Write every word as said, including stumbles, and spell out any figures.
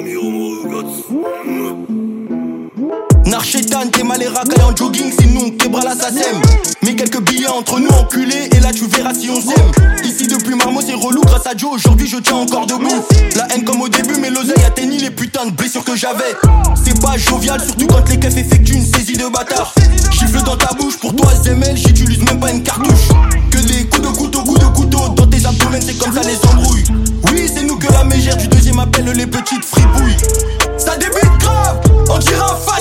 Narchetan, t'es mal et racaille en jogging, sinon quebra la sasem. Mets quelques billets entre nous enculés et là tu verras si on s'aime. Ici depuis Marmot c'est relou, grâce à Joe aujourd'hui je tiens encore debout. La haine comme au début mais l'oseille atteignit les putains de blessures que j'avais. C'est pas jovial, surtout quand les keufs effectuent une saisie de bâtard. Gifle dans ta bouche, pour toi Z M L, j'utilise même pas une cartouche. Que des coups de couteau, coups de couteau, dans tes abdomens c'est comme ça les embrouilles. Oui c'est nous que la mégère du deuxième appelle les petites fripouilles. Ça débute grave, on dirait un